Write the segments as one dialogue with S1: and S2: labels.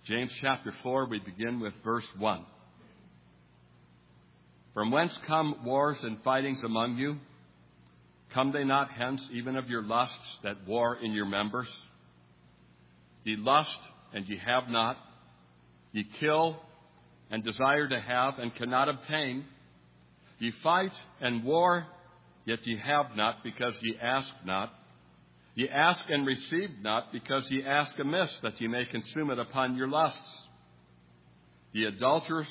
S1: James chapter 4, we begin with verse 1. From whence come wars and fightings among you? Come they not hence even of your lusts that war in your members? Ye lust, and ye have not. Ye kill, and desire to have, and cannot obtain. Ye fight and war, yet ye have not, because ye ask not. Ye ask and receive not, because ye ask amiss, that ye may consume it upon your lusts. Ye adulterers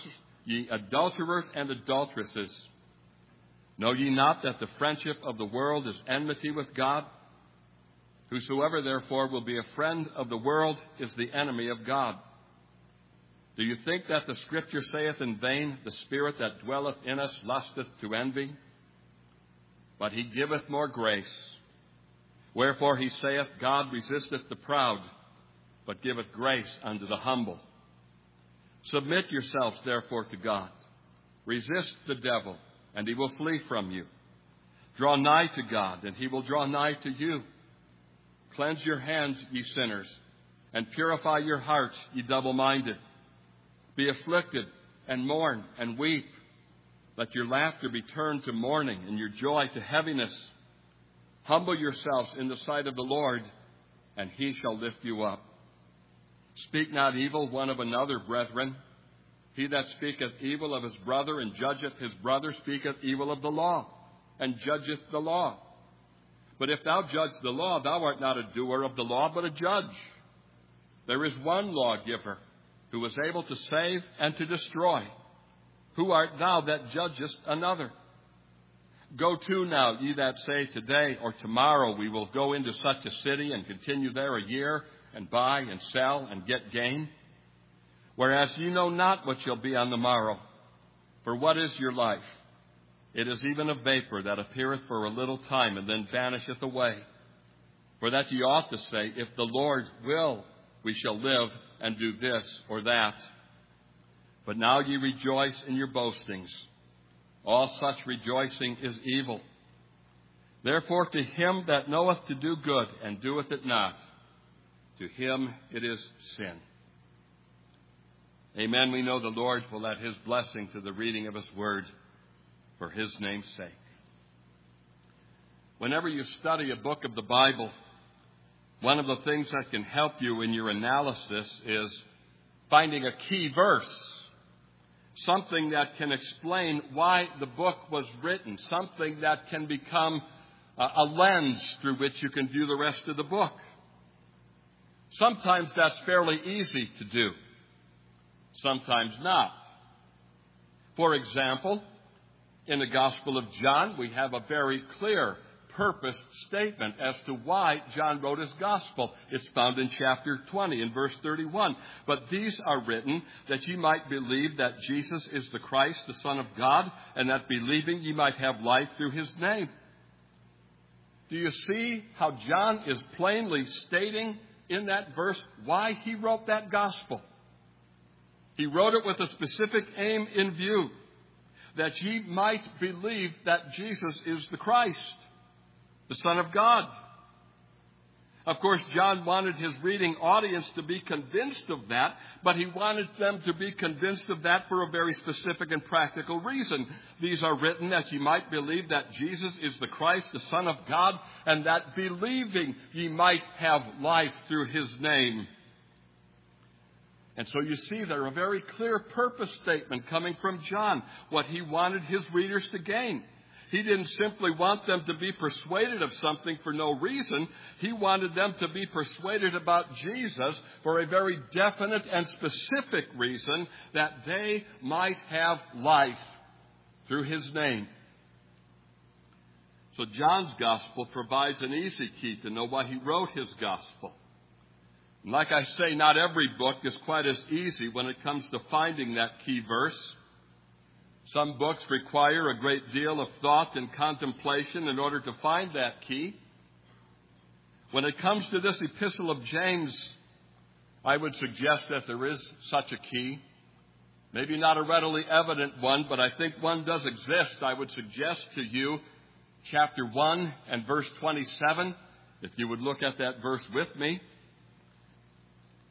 S1: and adulteresses, know ye not that the friendship of the world is enmity with God? Whosoever therefore will be a friend of the world is the enemy of God. Do you think that the Scripture saith in vain, the Spirit that dwelleth in us lusteth to envy? But he giveth more grace. Wherefore he saith, God resisteth the proud, but giveth grace unto the humble. Submit yourselves therefore to God. Resist the devil, and he will flee from you. Draw nigh to God, and he will draw nigh to you. Cleanse your hands, ye sinners, and purify your hearts, ye double-minded. Be afflicted, and mourn, and weep. Let your laughter be turned to mourning, and your joy to heaviness. Humble yourselves in the sight of the Lord, and he shall lift you up. Speak not evil one of another, brethren. He that speaketh evil of his brother and judgeth his brother speaketh evil of the law, and judgeth the law. But if thou judge the law, thou art not a doer of the law, but a judge. There is one lawgiver, who is able to save and to destroy. Who art thou that judgest another? Go to now, ye that say, today or tomorrow we will go into such a city and continue there a year, and buy and sell and get gain. Whereas ye know not what shall be on the morrow. For what is your life? It is even a vapor that appeareth for a little time, and then vanisheth away. For that ye ought to say, if the Lord will, we shall live and do this or that. But now ye rejoice in your boastings. All such rejoicing is evil. Therefore to him that knoweth to do good and doeth it not, to him it is sin. Amen. We know the Lord will add his blessing to the reading of his word for his name's sake. Whenever you study a book of the Bible, one of the things that can help you in your analysis is finding a key verse. Something that can explain why the book was written. Something that can become a lens through which you can view the rest of the book. Sometimes that's fairly easy to do. Sometimes not. For example, in the Gospel of John, we have a very clear purposed statement as to why John wrote his Gospel. It's found in chapter 20 in verse 31. But these are written that ye might believe that Jesus is the Christ, the Son of God, and that believing ye might have life through his name. Do you see how John is plainly stating in that verse why he wrote that Gospel? He wrote it with a specific aim in view, that ye might believe that Jesus is the Christ, the Son of God. Of course, John wanted his reading audience to be convinced of that, but he wanted them to be convinced of that for a very specific and practical reason. These are written that ye might believe that Jesus is the Christ, the Son of God, and that believing ye might have life through his name. And so you see there a very clear purpose statement coming from John, what he wanted his readers to gain. He didn't simply want them to be persuaded of something for no reason. He wanted them to be persuaded about Jesus for a very definite and specific reason, that they might have life through his name. So John's Gospel provides an easy key to know why he wrote his Gospel. And like I say, not every book is quite as easy when it comes to finding that key verse. Some books require a great deal of thought and contemplation in order to find that key. When it comes to this epistle of James, I would suggest that there is such a key. Maybe not a readily evident one, but I think one does exist. I would suggest to you chapter 1 and verse 27, if you would look at that verse with me.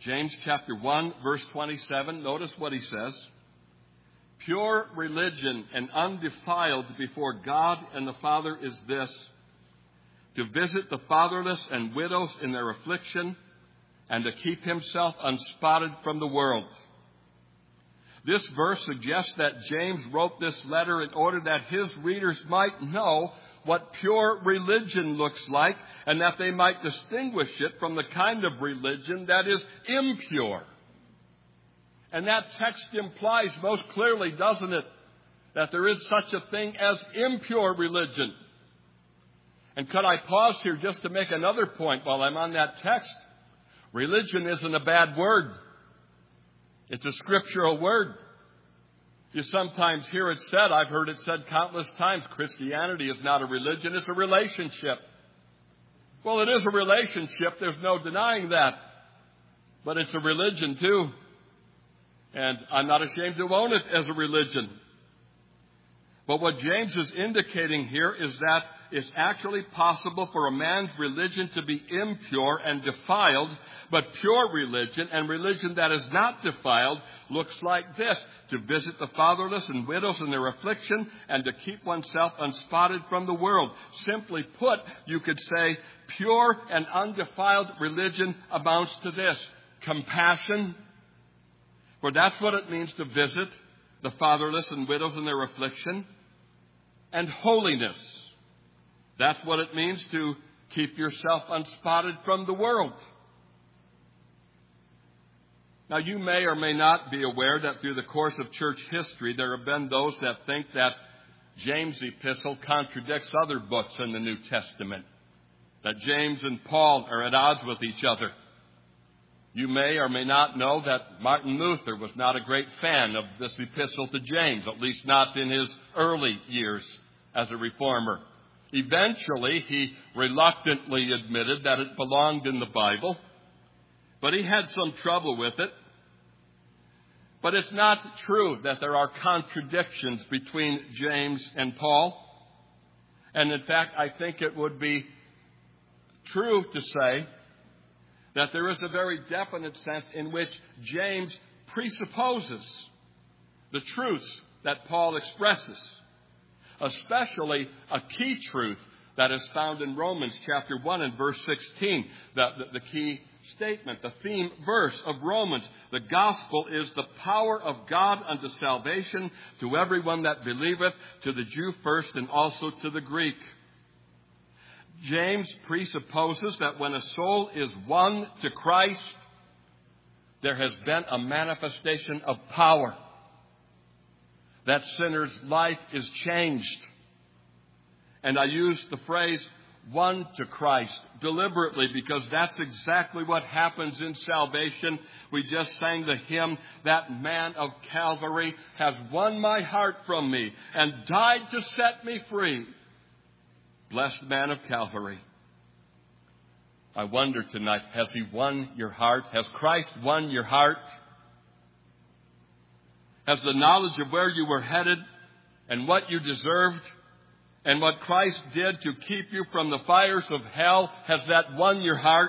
S1: James chapter 1, verse 27, notice what he says. Pure religion and undefiled before God and the Father is this, to visit the fatherless and widows in their affliction, and to keep himself unspotted from the world. This verse suggests that James wrote this letter in order that his readers might know what pure religion looks like, and that they might distinguish it from the kind of religion that is impure. And that text implies most clearly, doesn't it, that there is such a thing as impure religion. And could I pause here just to make another point while I'm on that text? Religion isn't a bad word. It's a scriptural word. You sometimes hear it said, I've heard it said countless times, Christianity is not a religion, it's a relationship. Well, it is a relationship, there's no denying that. But it's a religion too. And I'm not ashamed to own it as a religion. But what James is indicating here is that it's actually possible for a man's religion to be impure and defiled, but pure religion and religion that is not defiled looks like this: to visit the fatherless and widows in their affliction and to keep oneself unspotted from the world. Simply put, you could say pure and undefiled religion amounts to this: compassion, for that's what it means to visit the fatherless and widows in their affliction, and holiness. That's what it means to keep yourself unspotted from the world. Now, you may or may not be aware that through the course of church history, there have been those that think that James' epistle contradicts other books in the New Testament, that James and Paul are at odds with each other. You may or may not know that Martin Luther was not a great fan of this epistle to James, at least not in his early years as a reformer. Eventually, he reluctantly admitted that it belonged in the Bible, but he had some trouble with it. But it's not true that there are contradictions between James and Paul. And in fact, I think it would be true to say that there is a very definite sense in which James presupposes the truths that Paul expresses, especially a key truth that is found in Romans chapter 1 and verse 16, the key statement, the theme verse of Romans. The gospel is the power of God unto salvation to everyone that believeth, to the Jew first and also to the Greek. James presupposes that when a soul is won to Christ, there has been a manifestation of power. That sinner's life is changed. And I use the phrase won to Christ deliberately because that's exactly what happens in salvation. We just sang the hymn, that man of Calvary has won my heart from me and died to set me free. Blessed man of Calvary. I wonder tonight, has he won your heart? Has Christ won your heart? Has the knowledge of where you were headed and what you deserved and what Christ did to keep you from the fires of hell, has that won your heart?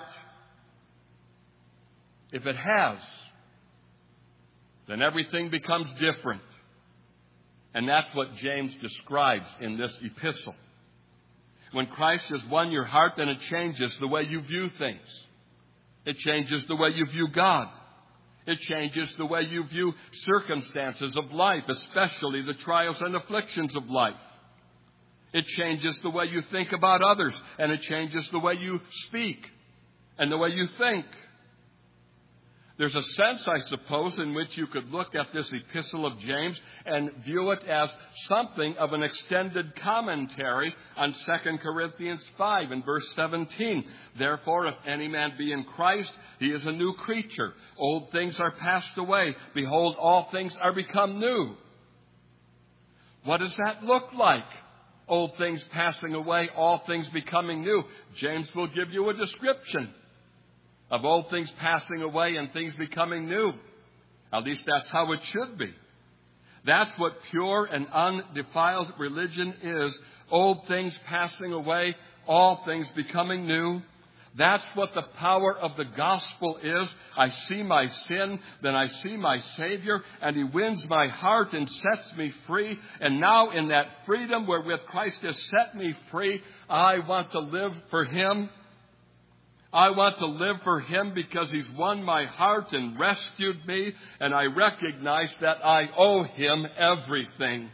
S1: If it has, then everything becomes different. And that's what James describes in this epistle. When Christ has won your heart, then it changes the way you view things. It changes the way you view God. It changes the way you view circumstances of life, especially the trials and afflictions of life. It changes the way you think about others, and it changes the way you speak and the way you think. There's a sense, I suppose, in which you could look at this epistle of James and view it as something of an extended commentary on 2 Corinthians 5 and verse 17. Therefore, if any man be in Christ, he is a new creature. Old things are passed away. Behold, all things are become new. What does that look like? Old things passing away, all things becoming new. James will give you a description of old things passing away and things becoming new. At least that's how it should be. That's what pure and undefiled religion is. Old things passing away, all things becoming new. That's what the power of the gospel is. I see my sin, then I see my Savior, and He wins my heart and sets me free. And now in that freedom wherewith Christ has set me free, I want to live for Him. I want to live for Him because He's won my heart and rescued me, and I recognize that I owe Him everything.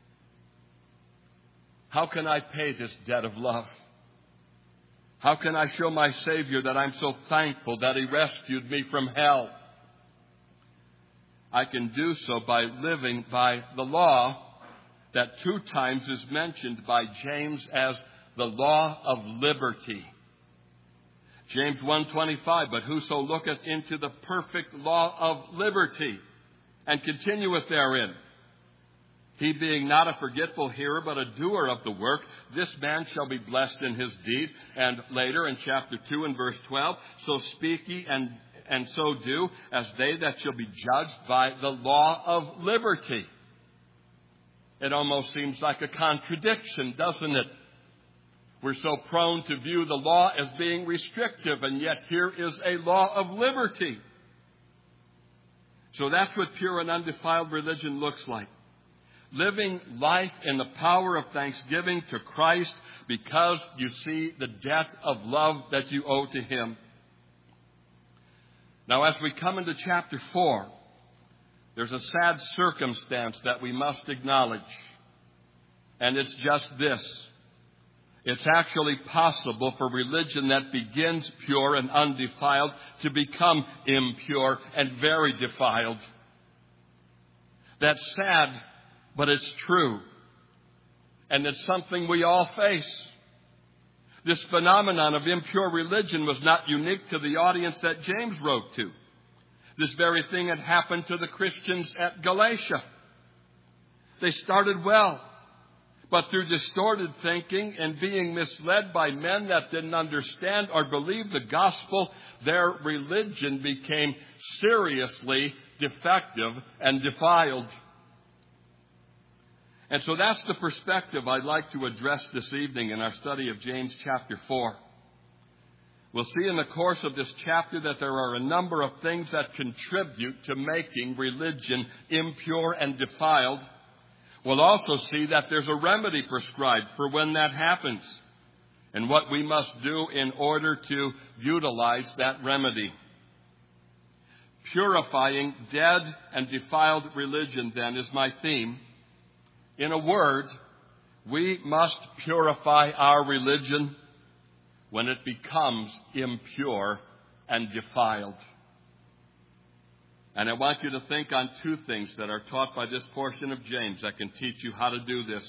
S1: How can I pay this debt of love? How can I show my Savior that I'm so thankful that He rescued me from hell? I can do so by living by the law that 2 times is mentioned by James as the law of liberty. James 1:25, but whoso looketh into the perfect law of liberty and continueth therein, he being not a forgetful hearer, but a doer of the work, this man shall be blessed in his deed. And later in chapter 2 and verse 12, so speak ye and so do, as they that shall be judged by the law of liberty. It almost seems like a contradiction, doesn't it? We're so prone to view the law as being restrictive, and yet here is a law of liberty. So that's what pure and undefiled religion looks like. Living life in the power of thanksgiving to Christ because you see the debt of love that you owe to Him. Now, as we come into chapter 4, there's a sad circumstance that we must acknowledge. And it's just this. It's actually possible for religion that begins pure and undefiled to become impure and very defiled. That's sad, but it's true. And it's something we all face. This phenomenon of impure religion was not unique to the audience that James wrote to. This very thing had happened to the Christians at Galatia. They started well, but through distorted thinking and being misled by men that didn't understand or believe the gospel, their religion became seriously defective and defiled. And so that's the perspective I'd like to address this evening in our study of James chapter 4. We'll see in the course of this chapter that there are a number of things that contribute to making religion impure and defiled. We'll also see that there's a remedy prescribed for when that happens and what we must do in order to utilize that remedy. Purifying dead and defiled religion, then, is my theme. In a word, we must purify our religion when it becomes impure and defiled. And I want you to think on 2 things that are taught by this portion of James that can teach you how to do this.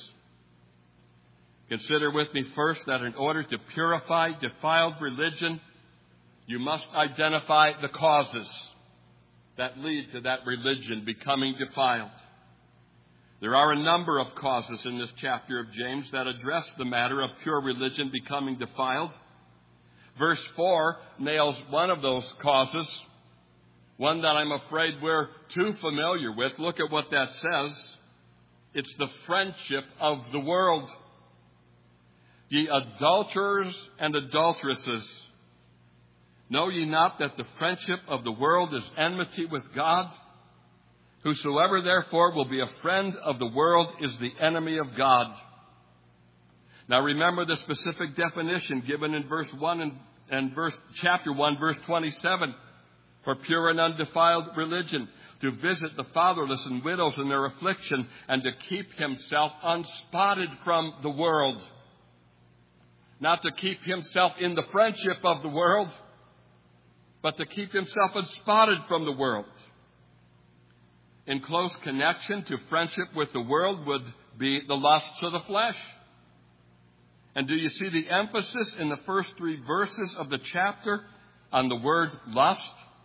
S1: Consider with me first that in order to purify defiled religion, you must identify the causes that lead to that religion becoming defiled. There are a number of causes in this chapter of James that address the matter of pure religion becoming defiled. Verse 4 nails one of those causes, one that I'm afraid we're too familiar with. Look at what that says. It's the friendship of the world. Ye adulterers and adulteresses, know ye not that the friendship of the world is enmity with God? Whosoever therefore will be a friend of the world is the enemy of God. Now remember the specific definition given in verse 1 and chapter 1, verse 27. For pure and undefiled religion, to visit the fatherless and widows in their affliction, and to keep himself unspotted from the world. Not to keep himself in the friendship of the world, but to keep himself unspotted from the world. In close connection to friendship with the world would be the lusts of the flesh. And do you see the emphasis in the first 3 verses of the chapter on the word lust?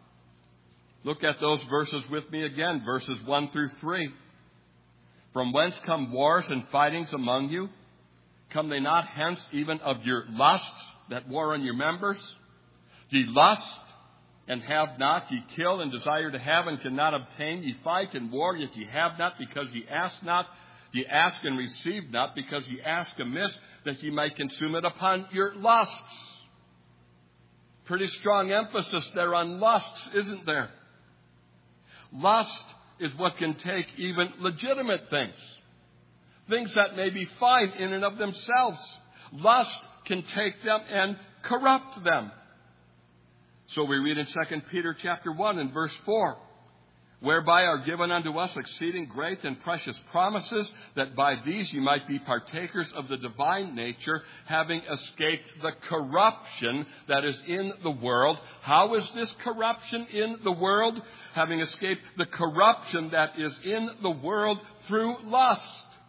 S1: Look at those verses with me again, verses 1 through 3. From whence come wars and fightings among you? Come they not hence even of your lusts that war on your members? Ye lust and have not, ye kill and desire to have and cannot obtain, ye fight and war, yet ye have not because ye ask not. Ye ask and receive not because ye ask amiss, that ye might consume it upon your lusts. Pretty strong emphasis there on lusts, isn't there? Lust is what can take even legitimate things. Things that may be fine in and of themselves. Lust can take them and corrupt them. So we read in 2 Peter chapter 1 and verse 4, whereby are given unto us exceeding great and precious promises, that by these ye might be partakers of the divine nature, having escaped the corruption that is in the world. How is this corruption in the world? Having escaped the corruption that is in the world through lust.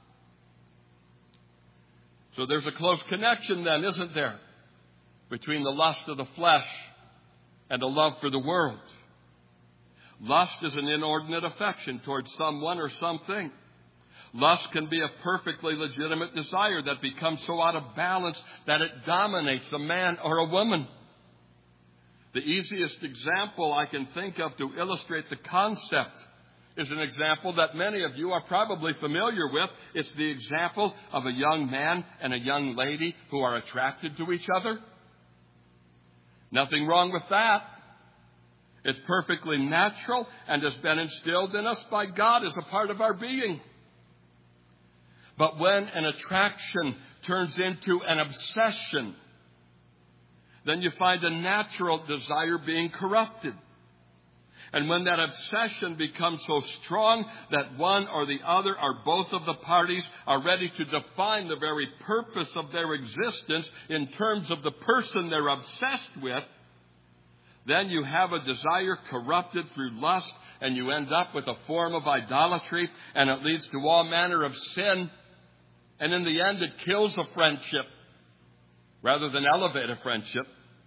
S1: So there's a close connection then, isn't there, between the lust of the flesh and a love for the world. Lust is an inordinate affection towards someone or something. Lust can be a perfectly legitimate desire that becomes so out of balance that it dominates a man or a woman. The easiest example I can think of to illustrate the concept is an example that many of you are probably familiar with. It's the example of a young man and a young lady who are attracted to each other. Nothing wrong with that. It's perfectly natural and has been instilled in us by God as a part of our being. But when an attraction turns into an obsession, then you find a natural desire being corrupted. And when that obsession becomes so strong that one or the other or both of the parties are ready to define the very purpose of their existence in terms of the person they're obsessed with, then you have a desire corrupted through lust, and you end up with a form of idolatry, and it leads to all manner of sin. And in the end, it kills a friendship rather than elevate a friendship.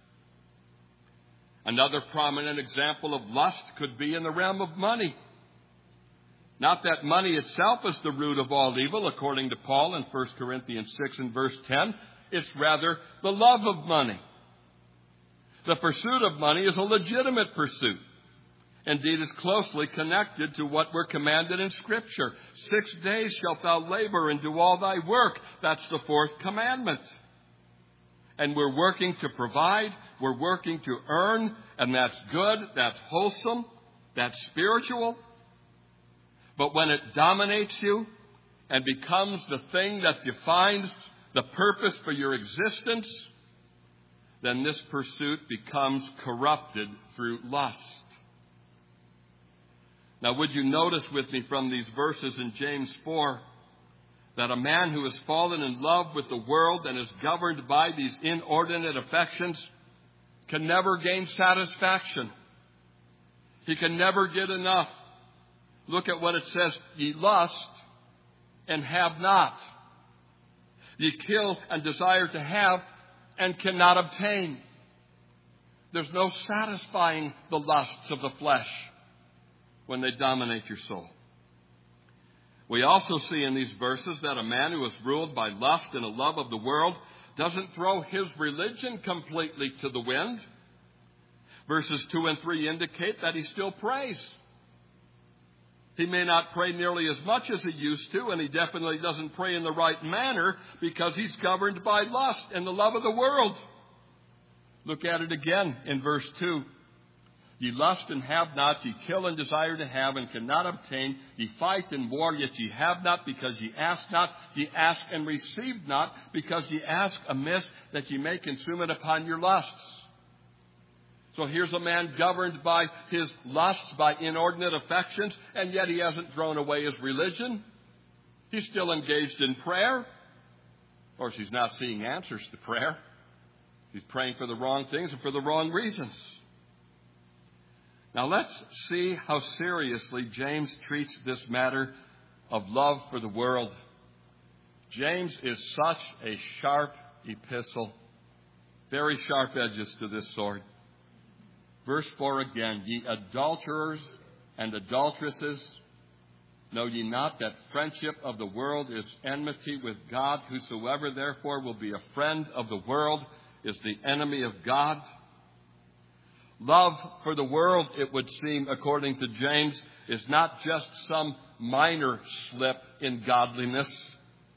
S1: Another prominent example of lust could be in the realm of money. Not that money itself is the root of all evil, according to Paul in 1 Corinthians 6 and verse 10. It's rather the love of money. The pursuit of money is a legitimate pursuit. Indeed, it's closely connected to what we're commanded in Scripture. 6 days shalt thou labor and do all thy work. That's the fourth commandment. And we're working to provide, we're working to earn, and that's good, that's wholesome, that's spiritual. But when it dominates you and becomes the thing that defines the purpose for your existence, then this pursuit becomes corrupted through lust. Now, would you notice with me from these verses in James 4 that a man who has fallen in love with the world and is governed by these inordinate affections can never gain satisfaction. He can never get enough. Look at what it says. Ye lust and have not. Ye kill and desire to have and cannot obtain. There's no satisfying the lusts of the flesh when they dominate your soul. We also see in these verses that a man who is ruled by lust and a love of the world doesn't throw his religion completely to the wind. Verses 2 and 3 indicate that he still prays. He may not pray nearly as much as he used to, and he definitely doesn't pray in the right manner because he's governed by lust and the love of the world. Look at it again in verse 2. Ye lust and have not, ye kill and desire to have and cannot obtain. Ye fight and war, yet ye have not because ye ask not. Ye ask and receive not because ye ask amiss, that ye may consume it upon your lusts. So here's a man governed by his lusts, by inordinate affections, and yet he hasn't thrown away his religion. He's still engaged in prayer. Of course, he's not seeing answers to prayer. He's praying for the wrong things and for the wrong reasons. Now let's see how seriously James treats this matter of love for the world. James is such a sharp epistle. Very sharp edges to this sword. Verse 4 again. Ye adulterers and adulteresses, know ye not that friendship of the world is enmity with God? Whosoever therefore will be a friend of the world is the enemy of God. Love for the world, it would seem, according to James, is not just some minor slip in godliness.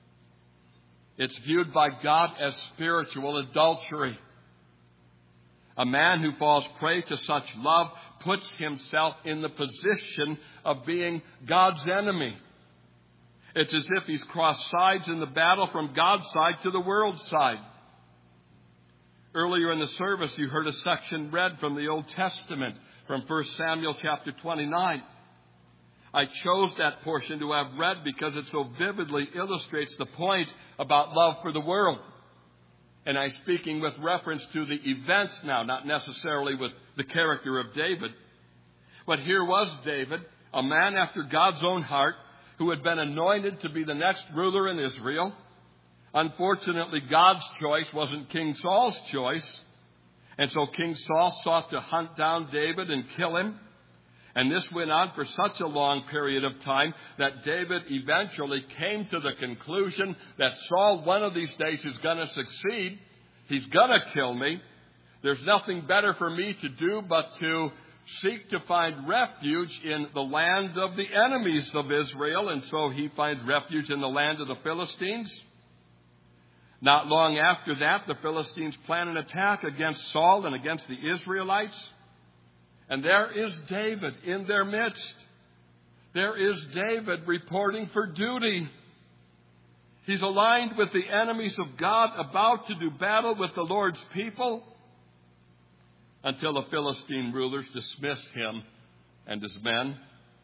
S1: It's viewed by God as spiritual adultery. A man who falls prey to such love puts himself in the position of being God's enemy. It's as if he's crossed sides in the battle from God's side to the world's side. Earlier in the service, you heard a section read from the Old Testament, from 1 Samuel chapter 29. I chose that portion to have read because it so vividly illustrates the point about love for the world. And I'm speaking with reference to the events now, not necessarily with the character of David. But here was David, a man after God's own heart, who had been anointed to be the next ruler in Israel. Unfortunately, God's choice wasn't King Saul's choice. And so King Saul sought to hunt down David and kill him. And this went on for such a long period of time that David eventually came to the conclusion that Saul one of these days is going to succeed. He's going to kill me. There's nothing better for me to do but to seek to find refuge in the land of the enemies of Israel. And so he finds refuge in the land of the Philistines. Not long after that, the Philistines plan an attack against Saul and against the Israelites. And there is David in their midst. There is David reporting for duty. He's aligned with the enemies of God, about to do battle with the Lord's people, until the Philistine rulers dismiss him and his men.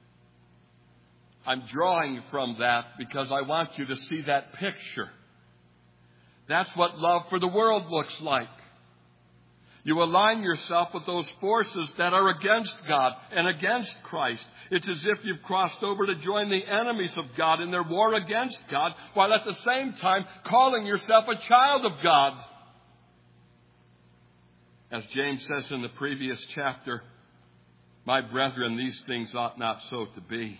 S1: I'm drawing from that because I want you to see that picture. That's what love for the world looks like. You align yourself with those forces that are against God and against Christ. It's as if you've crossed over to join the enemies of God in their war against God, while at the same time calling yourself a child of God. As James says in the previous chapter, my brethren, these things ought not so to be.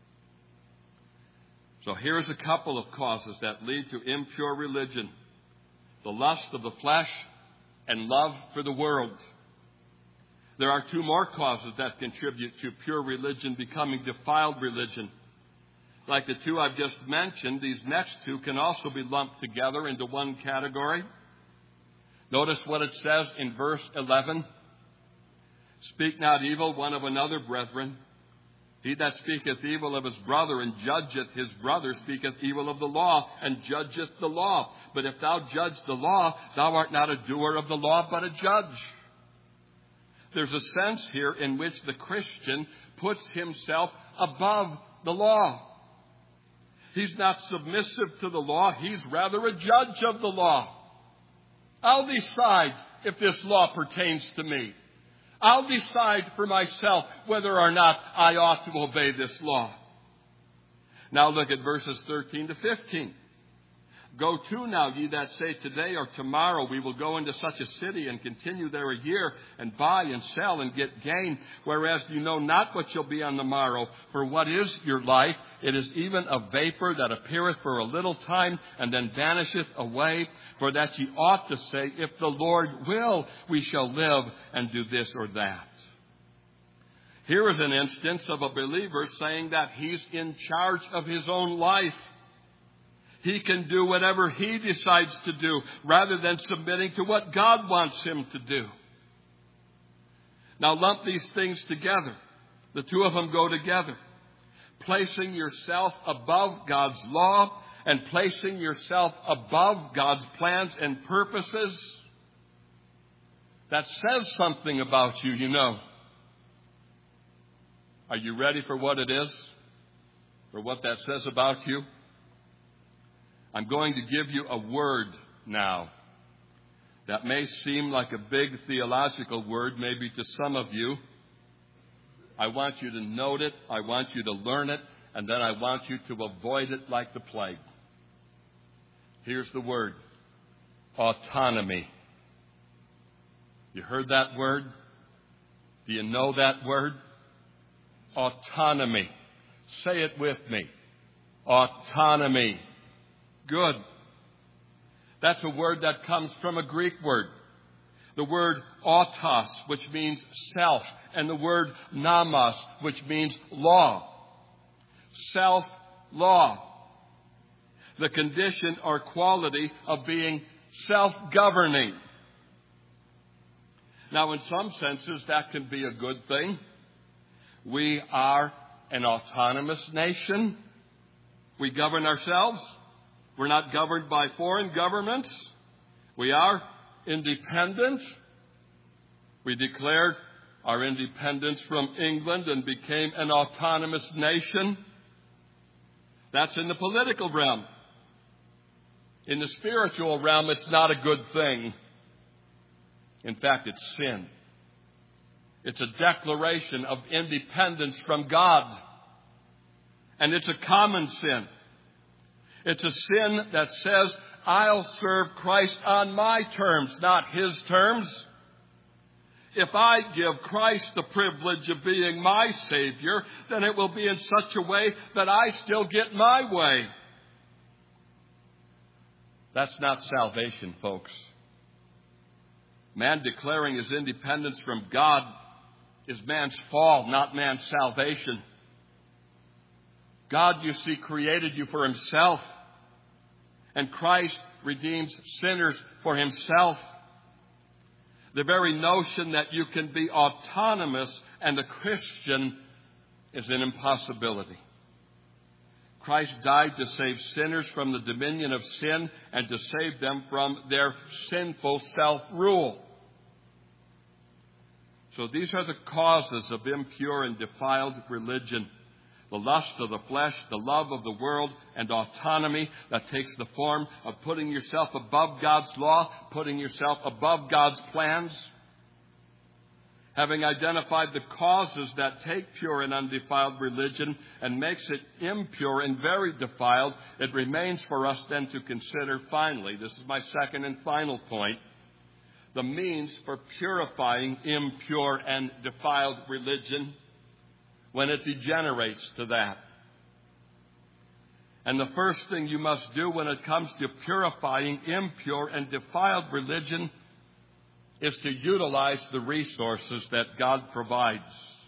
S1: So here's a couple of causes that lead to impure religion: the lust of the flesh and love for the world. There are two more causes that contribute to pure religion becoming defiled religion. Like the two I've just mentioned, these next two can also be lumped together into one category. Notice what it says in verse 11. Speak not evil one of another, brethren. He that speaketh evil of his brother and judgeth his brother speaketh evil of the law and judgeth the law. But if thou judge the law, thou art not a doer of the law, but a judge. There's a sense here in which the Christian puts himself above the law. He's not submissive to the law. He's rather a judge of the law. I'll decide if this law pertains to me. I'll decide for myself whether or not I ought to obey this law. Now look at verses 13 to 15. Go to now, ye that say today or tomorrow we will go into such a city and continue there a year and buy and sell and get gain, whereas you know not what shall be on the morrow. For what is your life? It is even a vapor that appeareth for a little time and then vanisheth away. For that ye ought to say, if the Lord will, we shall live and do this or that. Here is an instance of a believer saying that he's in charge of his own life. He can do whatever he decides to do rather than submitting to what God wants him to do. Now lump these things together. The two of them go together. Placing yourself above God's law and placing yourself above God's plans and purposes. That says something about you, you know. Are you ready for what it is? For what that says about you? I'm going to give you a word now that may seem like a big theological word, maybe to some of you. I want you to note it, I want you to learn it, and then I want you to avoid it like the plague. Here's the word: autonomy. You heard that word? Do you know that word? Autonomy. Say it with me. Autonomy. Good. That's a word that comes from a Greek word. The word autos, which means self, and the word nomos, which means law. Self-law. The condition or quality of being self-governing. Now, in some senses, that can be a good thing. We are an autonomous nation. We govern ourselves. We're not governed by foreign governments. We are independent. We declared our independence from England and became an autonomous nation. That's in the political realm. In the spiritual realm, it's not a good thing. In fact, it's sin. It's a declaration of independence from God. And it's a common sin. It's a sin that says, I'll serve Christ on my terms, not His terms. If I give Christ the privilege of being my Savior, then it will be in such a way that I still get my way. That's not salvation, folks. Man declaring his independence from God is man's fall, not man's salvation. God, you see, created you for Himself, and Christ redeems sinners for Himself. The very notion that you can be autonomous and a Christian is an impossibility. Christ died to save sinners from the dominion of sin and to save them from their sinful self-rule. So these are the causes of impure and defiled religion. The lust of the flesh, the love of the world, and autonomy that takes the form of putting yourself above God's law, putting yourself above God's plans. Having identified the causes that take pure and undefiled religion and makes it impure and very defiled, it remains for us then to consider finally, this is my second and final point, the means for purifying impure and defiled religion when it degenerates to that. And the first thing you must do when it comes to purifying impure and defiled religion is to utilize the resources that God provides.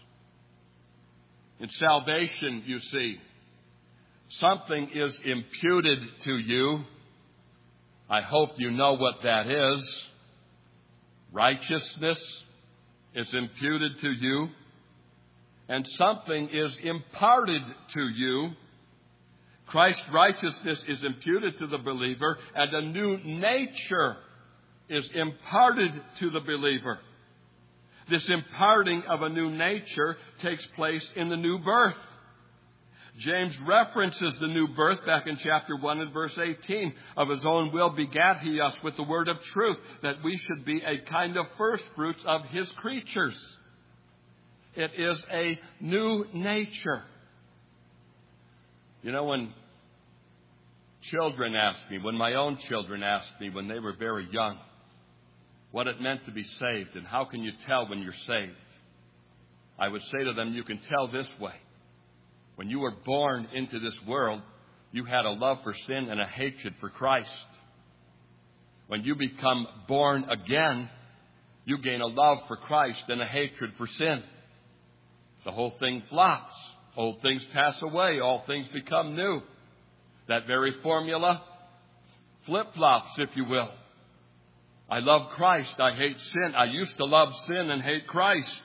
S1: In salvation, you see, something is imputed to you. I hope you know what that is. Righteousness is imputed to you. And something is imparted to you. Christ's righteousness is imputed to the believer, and a new nature is imparted to the believer. This imparting of a new nature takes place in the new birth. James references the new birth back in chapter 1 and verse 18. Of His own will begat He us with the word of truth, that we should be a kind of first fruits of His creatures. It is a new nature. You know, when children ask me, when my own children asked me when they were very young, what it meant to be saved and how can you tell when you're saved, I would say to them, you can tell this way. When you were born into this world, you had a love for sin and a hatred for Christ. When you become born again, you gain a love for Christ and a hatred for sin. The whole thing flops. Old things pass away. All things become new. That very formula flip-flops, if you will. I love Christ. I hate sin. I used to love sin and hate Christ.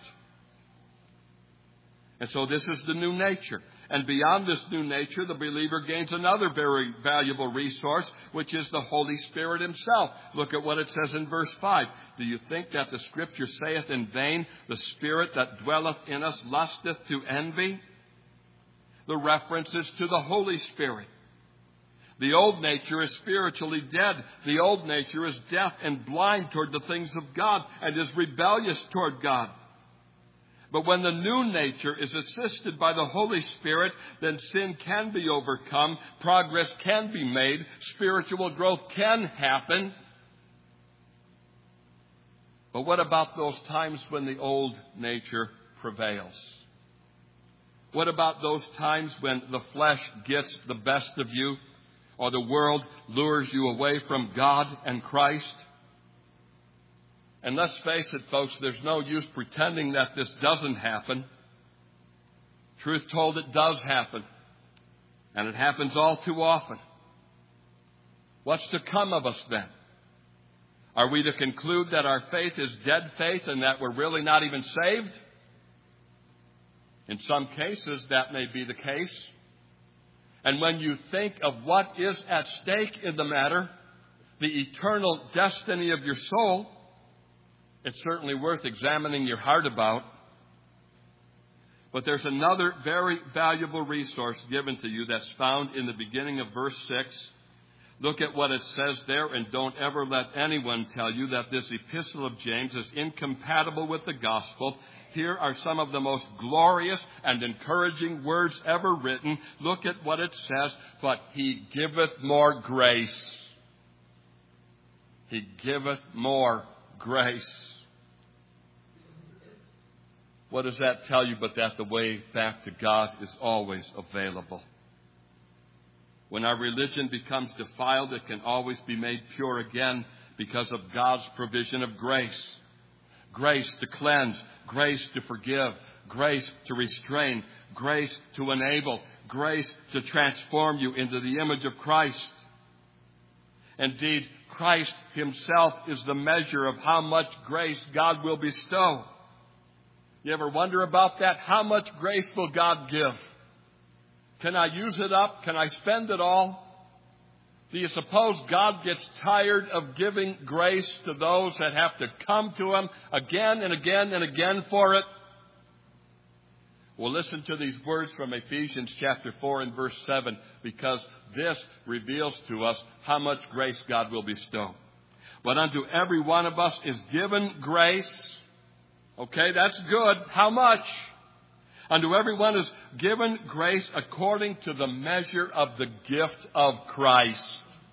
S1: And so this is the new nature. And beyond this new nature, the believer gains another very valuable resource, which is the Holy Spirit Himself. Look at what it says in verse 5. Do you think that the Scripture saith in vain, the Spirit that dwelleth in us lusteth to envy? The reference is to the Holy Spirit. The old nature is spiritually dead. The old nature is deaf and blind toward the things of God and is rebellious toward God. But when the new nature is assisted by the Holy Spirit, then sin can be overcome, progress can be made, spiritual growth can happen. But what about those times when the old nature prevails? What about those times when the flesh gets the best of you, or the world lures you away from God and Christ? And let's face it, folks, there's no use pretending that this doesn't happen. Truth told, it does happen. And it happens all too often. What's to come of us then? Are we to conclude that our faith is dead faith and that we're really not even saved? In some cases, that may be the case. And when you think of what is at stake in the matter, the eternal destiny of your soul, it's certainly worth examining your heart about. But there's another very valuable resource given to you that's found in the beginning of verse 6. Look at what it says there, and don't ever let anyone tell you that this epistle of James is incompatible with the gospel. Here are some of the most glorious and encouraging words ever written. Look at what it says. But he giveth more grace. He giveth more grace. What does that tell you but that the way back to God is always available? When our religion becomes defiled, it can always be made pure again because of God's provision of grace. Grace to cleanse, grace to forgive, grace to restrain, grace to enable, grace to transform you into the image of Christ. Indeed, Christ himself is the measure of how much grace God will bestow. You ever wonder about that? How much grace will God give? Can I use it up? Can I spend it all? Do you suppose God gets tired of giving grace to those that have to come to him again and again and again for it? Well, listen to these words from Ephesians chapter 4 and verse 7, because this reveals to us how much grace God will bestow. But unto every one of us is given grace. Okay, that's good. How much? Unto everyone is given grace according to the measure of the gift of Christ.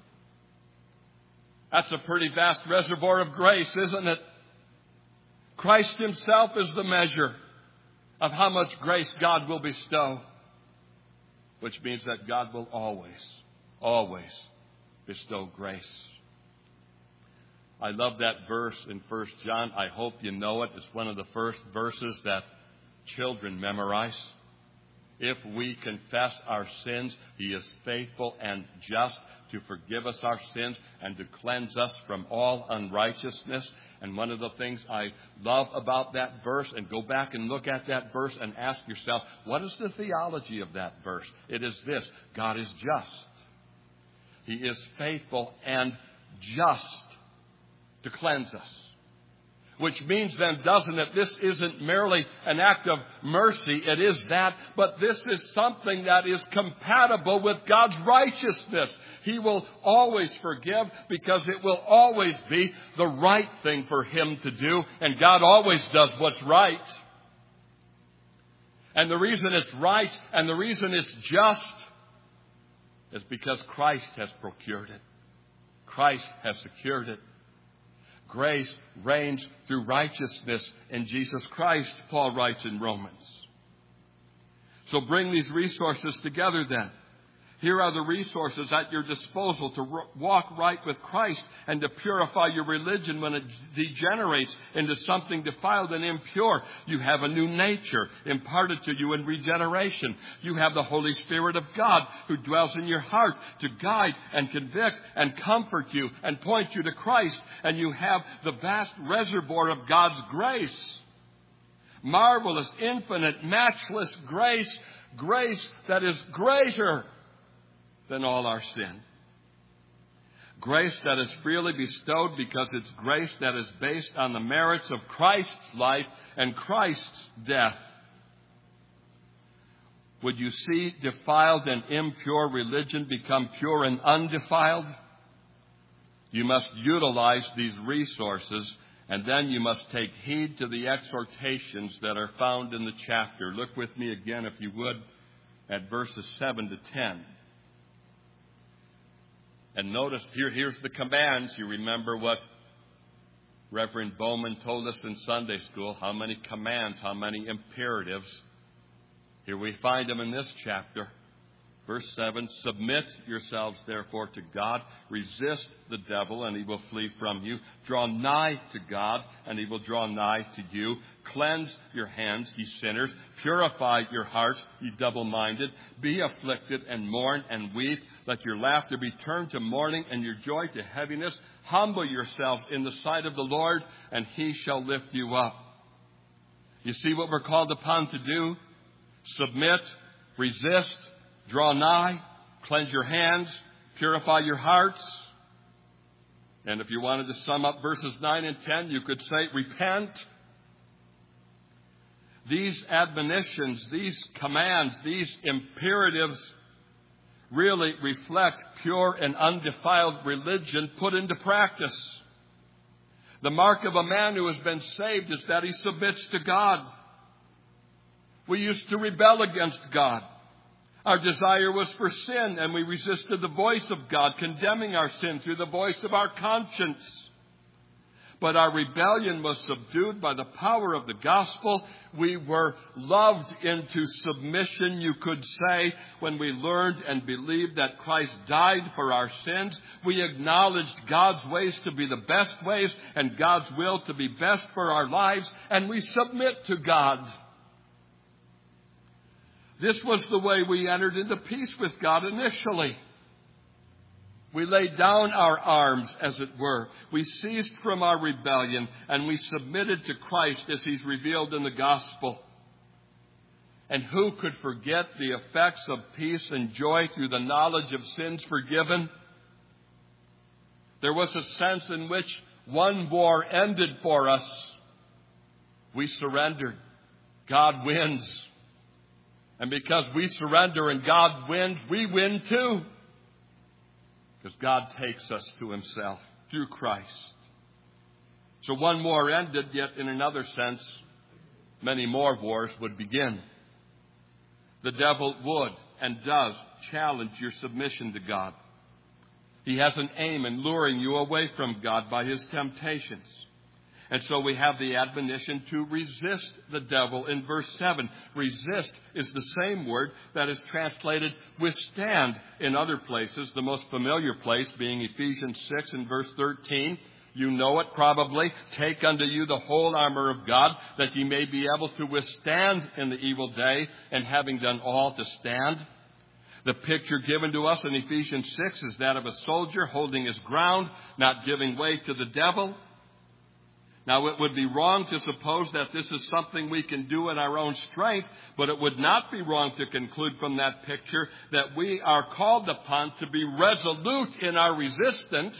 S1: That's a pretty vast reservoir of grace, isn't it? Christ himself is the measure of how much grace God will bestow. Which means that God will always bestow grace. I love that verse in 1 John. I hope you know it. It's one of the first verses that children memorize. If we confess our sins, he is faithful and just to forgive us our sins and to cleanse us from all unrighteousness. And one of the things I love about that verse, and go back and look at that verse and ask yourself, what is the theology of that verse? It is this: God is just. He is faithful and just to cleanse us. Which means then, doesn't it, this isn't merely an act of mercy. It is that, but this is something that is compatible with God's righteousness. He will always forgive because it will always be the right thing for him to do. And God always does what's right. And the reason it's right and the reason it's just is because Christ has procured it. Christ has secured it. Grace reigns through righteousness in Jesus Christ, Paul writes in Romans. So bring these resources together then. Here are the resources at your disposal to walk right with Christ and to purify your religion when it degenerates into something defiled and impure. You have a new nature imparted to you in regeneration. You have the Holy Spirit of God who dwells in your heart to guide and convict and comfort you and point you to Christ. And you have the vast reservoir of God's grace. Marvelous, infinite, matchless grace. Grace that is greater than all our sin. Grace that is freely bestowed because it's grace that is based on the merits of Christ's life and Christ's death. Would you see defiled and impure religion become pure and undefiled? You must utilize these resources, and then you must take heed to the exhortations that are found in the chapter. Look with me again, if you would, at verses 7 to 10. And notice, here's the commands. You remember what Reverend Bowman told us in Sunday school. How many commands, how many imperatives. Here we find them in this chapter. Verse 7, submit yourselves therefore to God. Resist the devil, and he will flee from you. Draw nigh to God, and he will draw nigh to you. Cleanse your hands, ye sinners. Purify your hearts, ye double-minded. Be afflicted, and mourn, and weep. Let your laughter be turned to mourning, and your joy to heaviness. Humble yourselves in the sight of the Lord, and he shall lift you up. You see what we're called upon to do? Submit, resist, draw nigh, cleanse your hands, purify your hearts. And if you wanted to sum up verses 9 and 10, you could say, repent. These admonitions, these commands, these imperatives really reflect pure and undefiled religion put into practice. The mark of a man who has been saved is that he submits to God. We used to rebel against God. Our desire was for sin, and we resisted the voice of God, condemning our sin through the voice of our conscience. But our rebellion was subdued by the power of the gospel. We were loved into submission, you could say, when we learned and believed that Christ died for our sins. We acknowledged God's ways to be the best ways and God's will to be best for our lives, and we submit to God. This was the way we entered into peace with God initially. We laid down our arms, as it were. We ceased from our rebellion, and we submitted to Christ as he's revealed in the gospel. And who could forget the effects of peace and joy through the knowledge of sins forgiven? There was a sense in which one war ended for us. We surrendered. God wins. And because we surrender and God wins, we win too. Because God takes us to himself through Christ. So one war ended, yet in another sense, many more wars would begin. The devil would and does challenge your submission to God. He has an aim in luring you away from God by his temptations. And so we have the admonition to resist the devil in verse 7. Resist is the same word that is translated withstand in other places, the most familiar place being Ephesians 6 and verse 13. You know it probably. Take unto you the whole armor of God, that ye may be able to withstand in the evil day, and having done all to stand. The picture given to us in Ephesians 6 is that of a soldier holding his ground, not giving way to the devil. Now, it would be wrong to suppose that this is something we can do in our own strength, but it would not be wrong to conclude from that picture that we are called upon to be resolute in our resistance.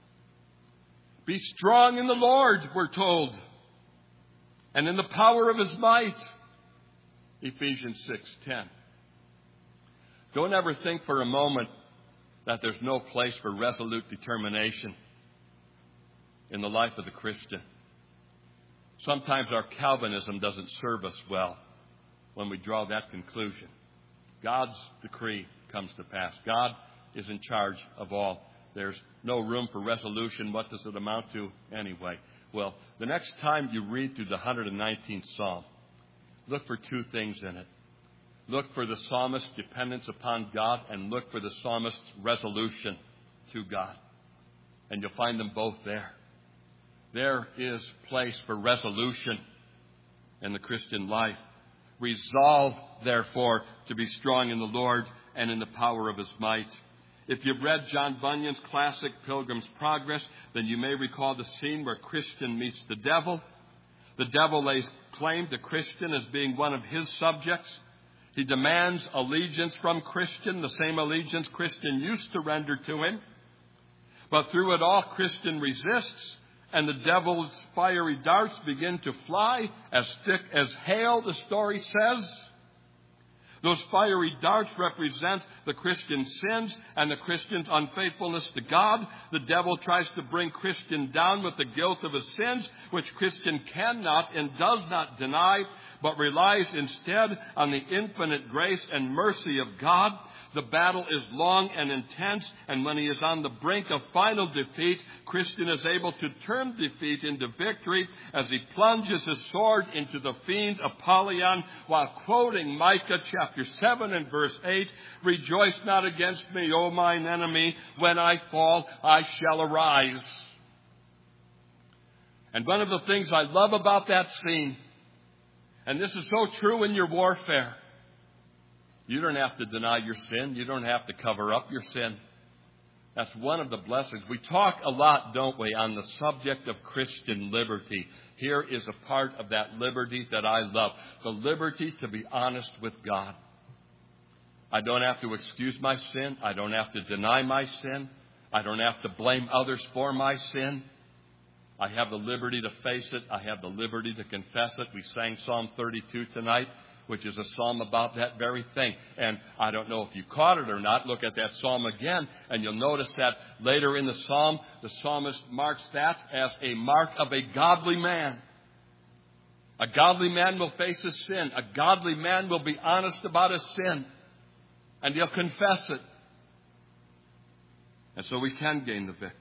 S1: Be strong in the Lord, we're told, and in the power of his might. Ephesians 6:10. Don't ever think for a moment that there's no place for resolute determination in the life of the Christian. Sometimes our Calvinism doesn't serve us well when we draw that conclusion. God's decree comes to pass. God is in charge of all. There's no room for resolution. What does it amount to anyway? Well, the next time you read through the 119th Psalm, look for two things in it. Look for the psalmist's dependence upon God, and look for the psalmist's resolution to God. And you'll find them both there. There is place for resolution in the Christian life. Resolve, therefore, to be strong in the Lord and in the power of his might. If you've read John Bunyan's classic Pilgrim's Progress, then you may recall the scene where Christian meets the devil. The devil lays claim to Christian as being one of his subjects. He demands allegiance from Christian, the same allegiance Christian used to render to him. But through it all, Christian resists, and the devil's fiery darts begin to fly as thick as hail, the story says. Those fiery darts represent the Christian's sins and the Christian's unfaithfulness to God. The devil tries to bring Christian down with the guilt of his sins, which Christian cannot and does not deny, but relies instead on the infinite grace and mercy of God. The battle is long and intense, and when he is on the brink of final defeat, Christian is able to turn defeat into victory as he plunges his sword into the fiend Apollyon while quoting Micah chapter chapter 7 and verse 8, rejoice not against me, O mine enemy. When I fall, I shall arise. And one of the things I love about that scene, and this is so true in your warfare, you don't have to deny your sin. You don't have to cover up your sin. That's one of the blessings. We talk a lot, don't we, on the subject of Christian liberty. Here is a part of that liberty that I love. The liberty to be honest with God. I don't have to excuse my sin. I don't have to deny my sin. I don't have to blame others for my sin. I have the liberty to face it. I have the liberty to confess it. We sang Psalm 32 tonight, which is a psalm about that very thing. And I don't know if you caught it or not. Look at that psalm again, and you'll notice that later in the psalm, the psalmist marks that as a mark of a godly man. A godly man will face his sin. A godly man will be honest about his sin, and he'll confess it. And so we can gain the victory.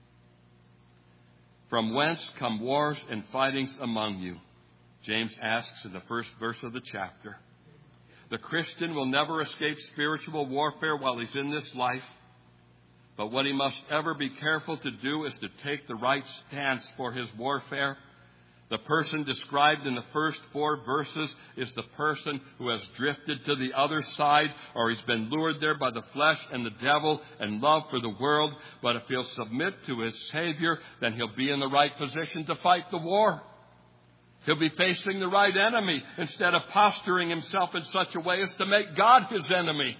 S1: From whence come wars and fightings among you? James asks in the first verse of the chapter. The Christian will never escape spiritual warfare while he's in this life. But what he must ever be careful to do is to take the right stance for his warfare. The person described in the first 4 verses is the person who has drifted to the other side, or he's been lured there by the flesh and the devil and love for the world. But if he'll submit to his Savior, then he'll be in the right position to fight the war. He'll be facing the right enemy instead of posturing himself in such a way as to make God his enemy.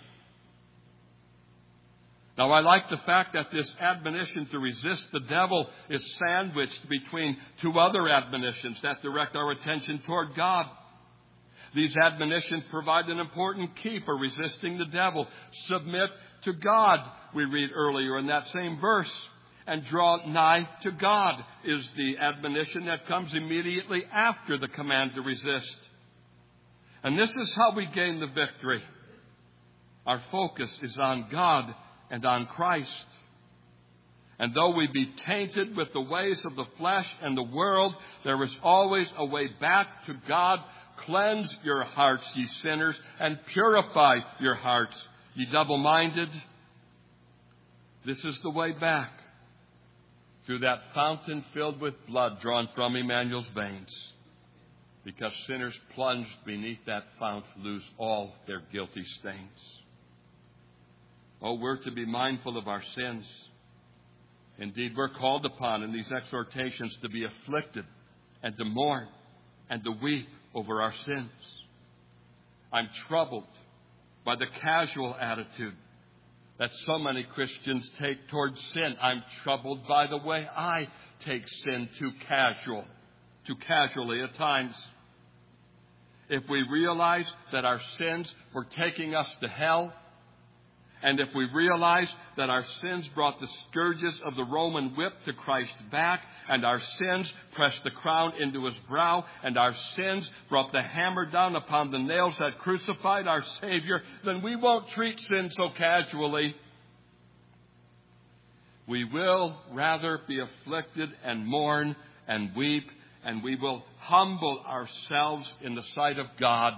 S1: Now, I like the fact that this admonition to resist the devil is sandwiched between 2 other admonitions that direct our attention toward God. These admonitions provide an important key for resisting the devil. Submit to God, we read earlier in that same verse. And draw nigh to God is the admonition that comes immediately after the command to resist. And this is how we gain the victory. Our focus is on God and on Christ. And though we be tainted with the ways of the flesh and the world, there is always a way back to God. Cleanse your hearts, ye sinners, and purify your hearts, ye double-minded. This is the way back, through that fountain filled with blood drawn from Emmanuel's veins, because sinners plunged beneath that fount lose all their guilty stains. Oh, we're to be mindful of our sins. Indeed, we're called upon in these exhortations to be afflicted and to mourn and to weep over our sins. I'm troubled by the casual attitude that so many Christians take towards sin. I'm troubled by the way I take sin too casually at times. If we realize that our sins were taking us to hell, and if we realize that our sins brought the scourges of the Roman whip to Christ's back, and our sins pressed the crown into his brow, and our sins brought the hammer down upon the nails that crucified our Savior, then we won't treat sin so casually. We will rather be afflicted and mourn and weep, and we will humble ourselves in the sight of God.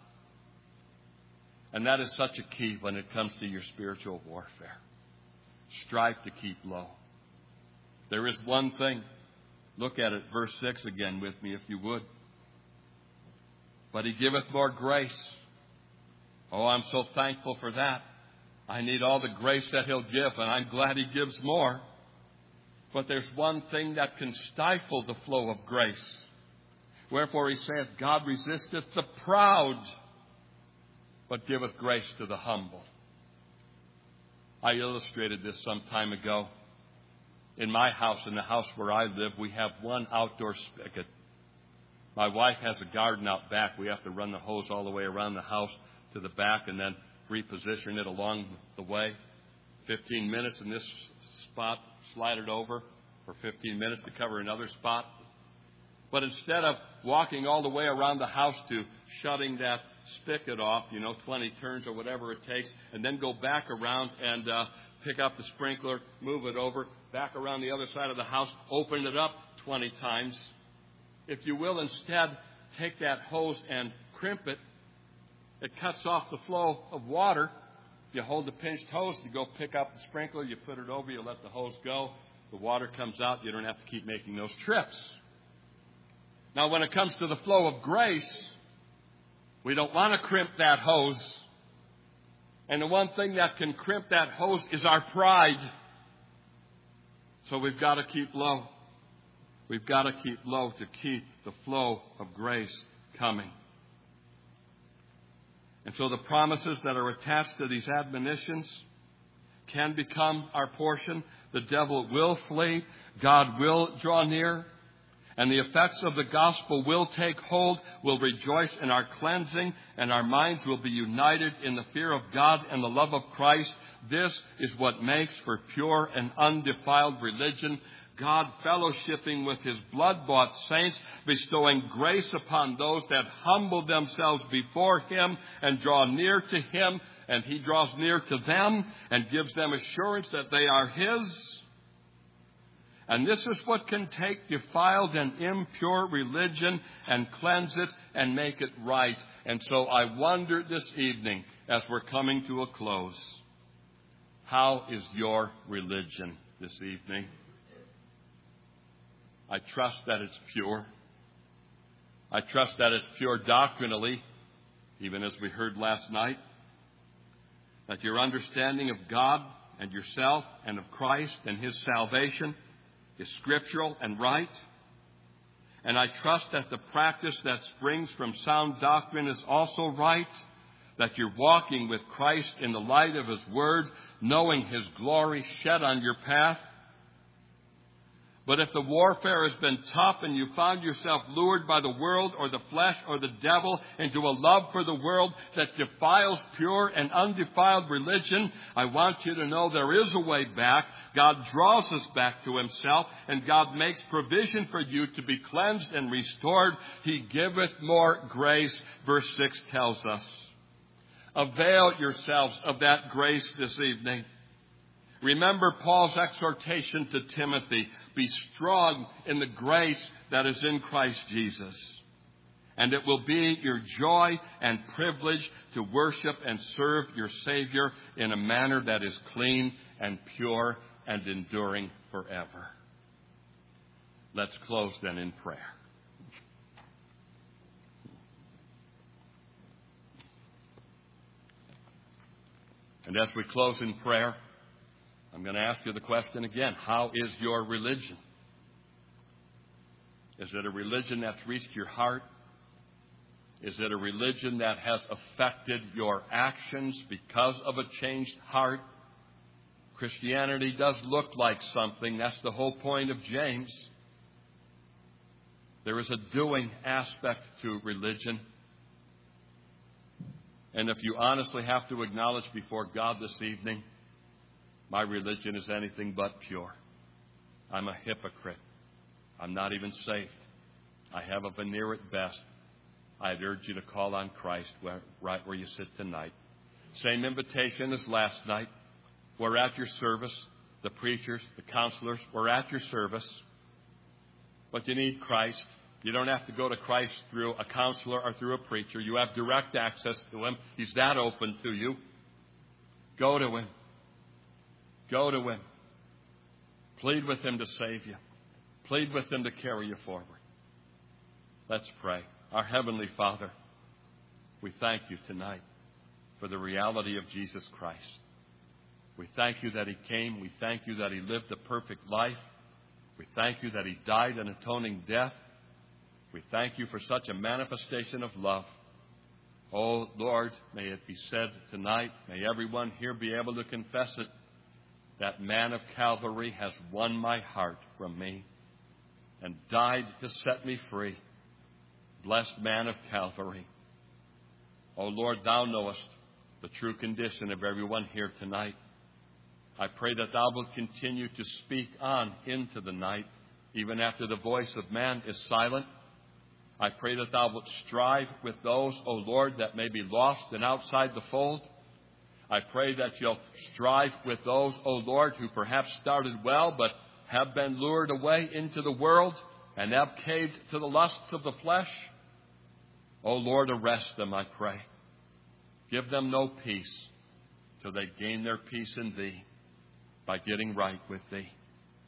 S1: And that is such a key when it comes to your spiritual warfare. Strive to keep low. There is one thing. Look at it, verse 6 again with me, if you would. But he giveth more grace. Oh, I'm so thankful for that. I need all the grace that he'll give, and I'm glad he gives more. But there's one thing that can stifle the flow of grace. Wherefore he saith, God resisteth the proud, but giveth grace to the humble. I illustrated this some time ago. In my house, in the house where I live, we have one outdoor spigot. My wife has a garden out back. We have to run the hose all the way around the house to the back and then reposition it along the way. 15 minutes in this spot, slide it over for 15 minutes to cover another spot. But instead of walking all the way around the house to shutting that spigot off, 20 turns or whatever it takes, and then go back around and pick up the sprinkler, move it over, back around the other side of the house, open it up 20 times. If you will instead take that hose and crimp it, it cuts off the flow of water. You hold the pinched hose, you go pick up the sprinkler, you put it over, you let the hose go. The water comes out. You don't have to keep making those trips. Now, when it comes to the flow of grace, we don't want to crimp that hose. And the one thing that can crimp that hose is our pride. So we've got to keep low. We've got to keep low to keep the flow of grace coming. And so the promises that are attached to these admonitions can become our portion. The devil will flee. God will draw near. And the effects of the gospel will take hold. We'll rejoice in our cleansing, and our minds will be united in the fear of God and the love of Christ. This is what makes for pure and undefiled religion. God fellowshipping with His blood-bought saints, bestowing grace upon those that humble themselves before Him and draw near to Him, and He draws near to them and gives them assurance that they are His. And this is what can take defiled and impure religion and cleanse it and make it right. And so I wonder this evening, as we're coming to a close, how is your religion this evening? I trust that it's pure. I trust that it's pure doctrinally, even as we heard last night, that your understanding of God and yourself and of Christ and His salvation is scriptural and right. And I trust that the practice that springs from sound doctrine is also right, that you're walking with Christ in the light of His Word, knowing His glory shed on your path. But if the warfare has been tough and you found yourself lured by the world or the flesh or the devil into a love for the world that defiles pure and undefiled religion, I want you to know there is a way back. God draws us back to Himself, and God makes provision for you to be cleansed and restored. He giveth more grace, verse 6 tells us. Avail yourselves of that grace this evening. Remember Paul's exhortation to Timothy, be strong in the grace that is in Christ Jesus. And it will be your joy and privilege to worship and serve your Savior in a manner that is clean and pure and enduring forever. Let's close then in prayer. And as we close in prayer, I'm going to ask you the question again. How is your religion? Is it a religion that's reached your heart? Is it a religion that has affected your actions because of a changed heart? Christianity does look like something. That's the whole point of James. There is a doing aspect to religion. And if you honestly have to acknowledge before God this evening, my religion is anything but pure. I'm a hypocrite. I'm not even saved. I have a veneer at best. I'd urge you to call on Christ right where you sit tonight. Same invitation as last night. We're at your service. The preachers, the counselors, we're at your service. But you need Christ. You don't have to go to Christ through a counselor or through a preacher. You have direct access to Him. He's that open to you. Go to Him. Go to Him. Plead with Him to save you. Plead with Him to carry you forward. Let's pray. Our Heavenly Father, we thank You tonight for the reality of Jesus Christ. We thank You that He came. We thank You that He lived a perfect life. We thank You that He died an atoning death. We thank You for such a manifestation of love. Oh, Lord, may it be said tonight, may everyone here be able to confess it, that man of Calvary has won my heart from me and died to set me free. Blessed man of Calvary. Oh, Lord, Thou knowest the true condition of everyone here tonight. I pray that Thou wilt continue to speak on into the night, even after the voice of man is silent. I pray that Thou wilt strive with those, O Lord, that may be lost and outside the fold. I pray that You'll strive with those, O Lord, who perhaps started well but have been lured away into the world and have caved to the lusts of the flesh. O Lord, arrest them, I pray. Give them no peace till they gain their peace in Thee by getting right with Thee.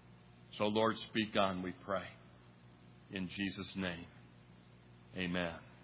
S1: So, Lord, speak on, we pray. In Jesus' name, amen.